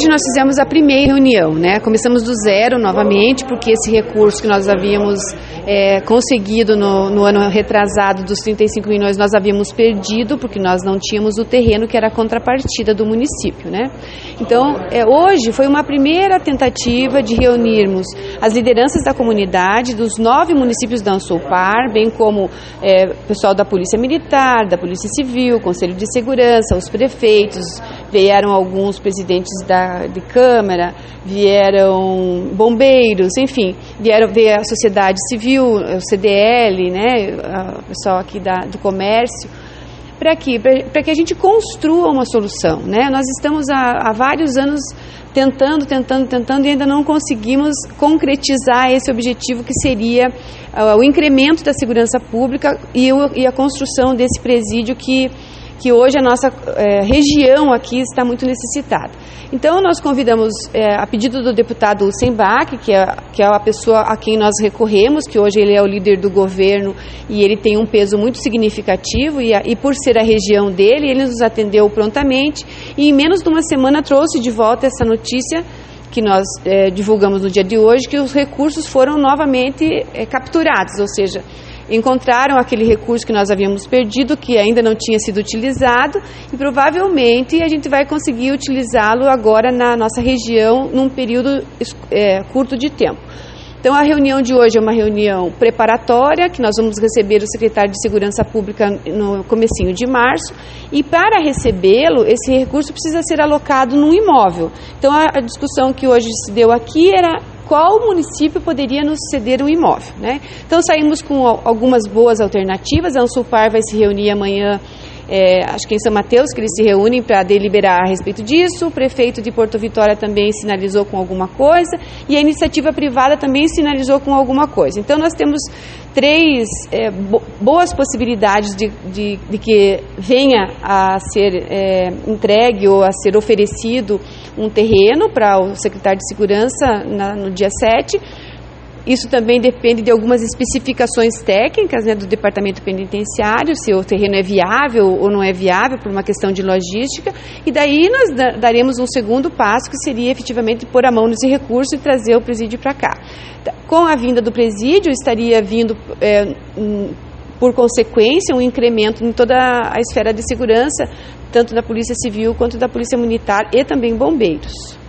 Hoje nós fizemos a primeira reunião, né? Começamos do zero novamente, porque esse recurso que nós havíamos conseguido no ano retrasado dos 35 milhões, nós havíamos perdido, porque nós não tínhamos o terreno que era a contrapartida do município, né? Então, hoje foi uma primeira tentativa de reunirmos as lideranças da comunidade, dos 9 municípios da Ansulpar, bem como pessoal da Polícia Militar, da Polícia Civil, Conselho de Segurança, os prefeitos, vieram alguns presidentes de Câmara, vieram bombeiros, enfim, veio a sociedade civil, o CDL, né, o pessoal aqui do comércio, para que a gente construa uma solução, né? Nós estamos há vários anos tentando e ainda não conseguimos concretizar esse objetivo, que seria o incremento da segurança pública e a construção desse presídio que hoje a nossa região aqui está muito necessitada. Então nós convidamos, a pedido do deputado Sembach, que é a pessoa a quem nós recorremos, que hoje ele é o líder do governo e ele tem um peso muito significativo e por ser a região dele, ele nos atendeu prontamente e em menos de uma semana trouxe de volta essa notícia que nós divulgamos no dia de hoje, que os recursos foram novamente capturados, ou seja, encontraram aquele recurso que nós havíamos perdido, que ainda não tinha sido utilizado, e provavelmente a gente vai conseguir utilizá-lo agora na nossa região num período curto de tempo. Então a reunião de hoje é uma reunião preparatória, que nós vamos receber o secretário de Segurança Pública no comecinho de março, e para recebê-lo, esse recurso precisa ser alocado num imóvel. Então a discussão que hoje se deu aqui era qual município poderia nos ceder um imóvel, né? Então saímos com algumas boas alternativas. A Ansulpar vai se reunir amanhã, acho que em São Mateus, que eles se reúnem para deliberar a respeito disso. O prefeito de Porto Vitória também sinalizou com alguma coisa e a iniciativa privada também sinalizou com alguma coisa. Então nós temos 3 boas possibilidades de que venha a ser entregue ou a ser oferecido um terreno para o secretário de Segurança no dia 7. Isso também depende de algumas especificações técnicas, né, do Departamento Penitenciário, se o terreno é viável ou não é viável por uma questão de logística, e daí nós daremos um segundo passo, que seria efetivamente pôr a mão nesse recurso e trazer o presídio para cá. Com a vinda do presídio, estaria vindo, por consequência, um incremento em toda a esfera de segurança, tanto da Polícia Civil quanto da Polícia Militar e também bombeiros.